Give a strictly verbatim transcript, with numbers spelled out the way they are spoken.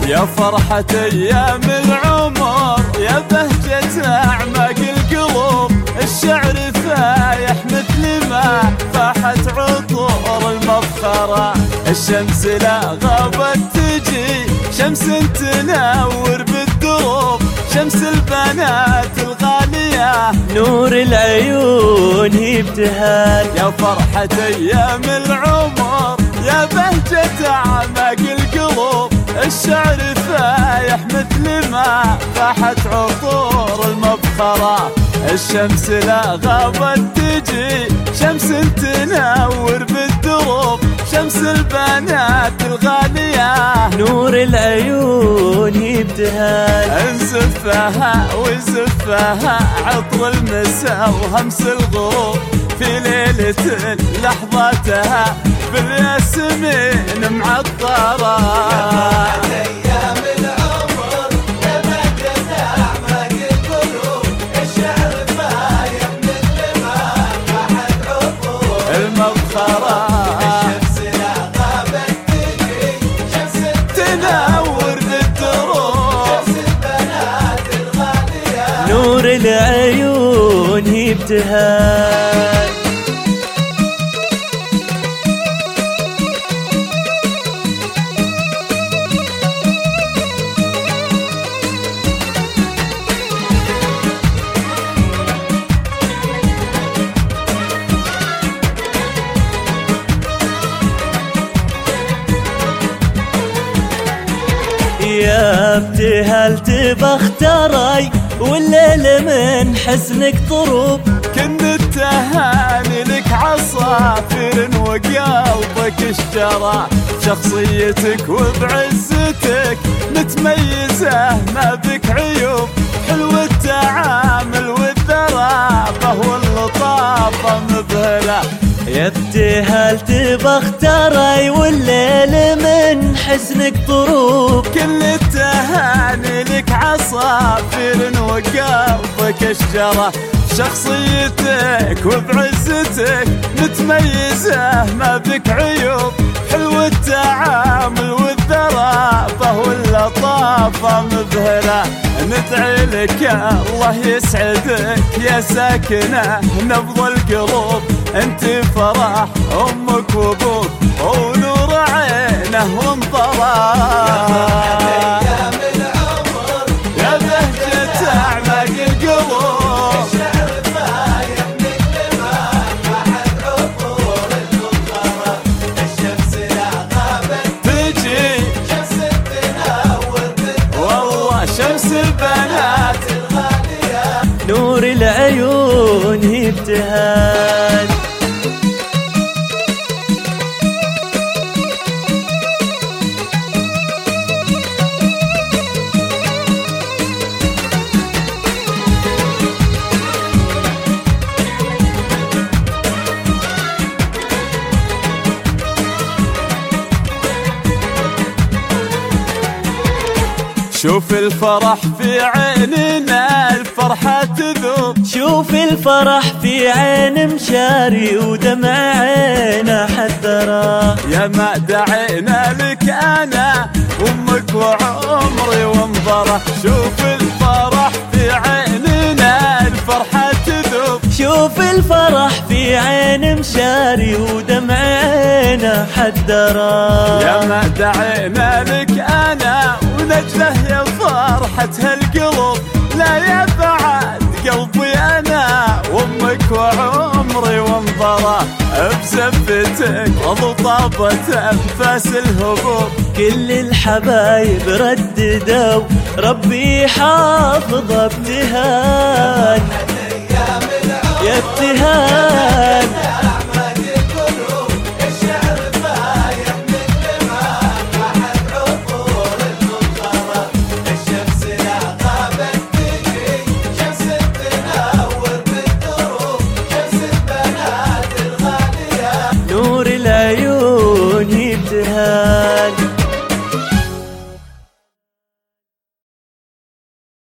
يا فرحة أيام العمر يا بهجة أعماق القلوب، الشعر فايح مثل ما فاحت عطور المفخرة، الشمس لا غابت تجي شمس تنور بالدروب، شمس البنات الغالية نور العيون هي ابتهال. يا فرحة أيام العمر يا بهجة أعماق القلوب، الشعر فايح مثل ما فاحت عطور المبخرة، الشمس لا غابت تجي شمس تنور بالدروب، شمس البنات الغالية نور العيون هي ابتهال. انزفها وزفها عطر المساء وهمس الغروب، في ليلة لحظاتها بالياسمين معطرة. أيام العمر يا بهجة أعماق القلوب، الشعر فايح مثل ما فاحت عطور المبخرة، الشمس لا غابت تجي شمس تنور بالدروب، شمس البنات الغالية نور العيون هي ابتهال. يا ابتهال تبختري والليل من حسنك طروب، كن التهاني لك عصافير وقلبك اشترى، شخصيتك وبعزتك متميزة ما بك عيوب، حلو التعامل والذرافة واللطافة مذهلة. يا ابتهال تبختري والليل من حسنك طروب، كل التهاني لك عصافير وقلبك اشجرة، شخصيتك وبعزتك متميزة ما بك عيوب، حلو التعامل والذرافة واللطافة مذهلة. ندعي لك الله يسعدك يا ساكنة نبض القلوب، انت فرح امك وابوك ونور عينه وانطرى. أيام العمر يا بهجة أعماق القلوب، الشعر فايح مثل ما فاحت عطور المبخرة، الشمس لا غابت تجي شمس تنور بالدروب، والله شمس البنات الغالية نور العيون هي ابتهال. شوف الفرح في عيننا الفرحة تذوب، شوف الفرح في عين مشاري ودمع عينه حذرة، يا ما دعينا لك أنا وأمك وعمري وانظره، شوف الفرح في عيننا الفرحة تذوب، شوف الفرح في عين مشاري ودمع عينه حذرة، يا ما دعينا لك أنا ونجله يا فرحة هالقلوب، لا يا بعد قلبي أنا وأمك وعمري وانظره، بزفتك ضطابت أنفاس الهبوب، كل الحبايب رددوا ربي حافظ ابتهال. يا ابتهال أعماق القلوب، الشعر فايح مثل ما فاحت عطور المبخرة، الشمس لا غابت تجي شمس تنور بالدروب، شمس البنات الغالية نور العيون هي ابتهال.